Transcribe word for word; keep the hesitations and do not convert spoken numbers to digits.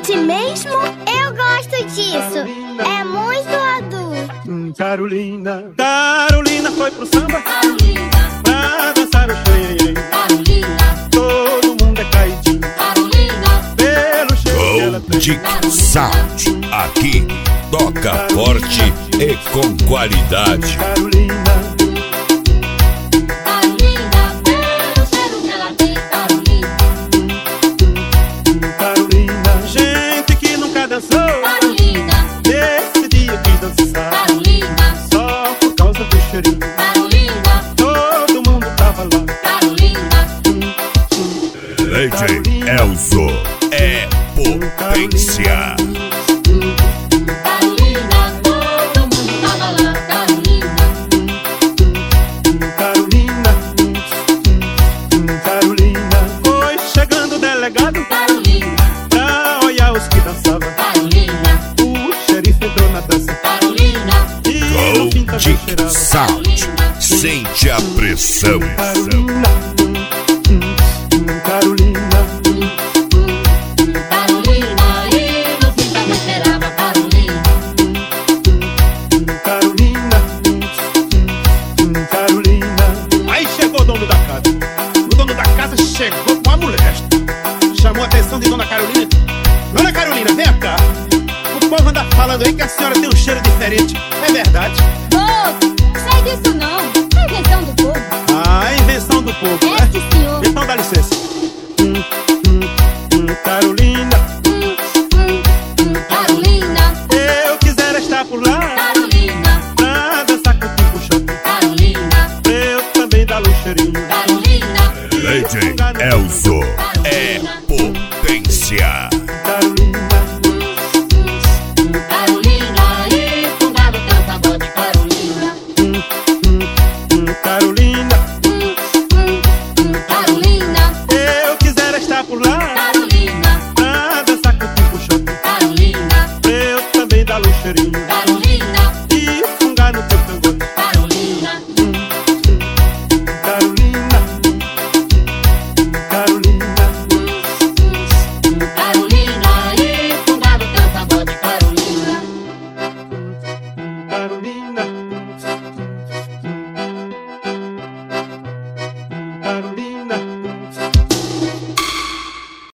Curte mesmo? Eu gosto disso. É muito adulto. Hum, Carolina. Carolina foi pro samba. Carolina. Pra dançar o xanhê. Carolina. Todo mundo é caidinho. Carolina. Pelo cheiro que ela tem. Gold Sound. Aqui toca forte e com qualidade. Carolina. Carolina. Pelo cheiro que ela tem. Carolina. Carolina. Gente que nunca dançou. Carolina. Nesse dia quis dançar. Carolina. Só por causa do cheirinho. Carolina. Todo mundo tava lá. Carolina. D J Elzo é potência. Carolina. Todo mundo tava lá. Carolina. Carolina. Carolina. Foi chegando o delegado Carolina. pra olhar os que dançavam. Carolina. O xerife entrou na dança. Carolina. E no fim também Gold cheirava. Sound. Sente a pressão. Carolina. Carolina. Carolina. E no fim também cheirava. Carolina. Carolina. Carolina. Aí chegou o dono da casa. O dono da casa chegou com a mulher. Chamou a atenção de Dona Carolina. Dona Carolina, vem cá. O povo anda falando aí que a senhora tem um cheiro diferente. É verdade? Ô, sai disso não. É invenção do povo. Ah, invenção do povo, É, né? sim, senhor. Então dá licença. Hum, hum, hum, Carolina. Hum, hum, hum, Carolina. Eu quisera estar por lá Carolina. pra dançar com o tipo shopping. Carolina. Eu também dar um cheirinho. Carolina. D J Elzo é potência. Carolina. Carolina. E fundado teu pagode. Carolina. Hum, hum, hum, Carolina. Hum, hum, hum, Carolina. Eu quisera estar por lá Carolina. pra dançar com o tipo shopping. Carolina. Eu também dar um cheirinho. Carolina.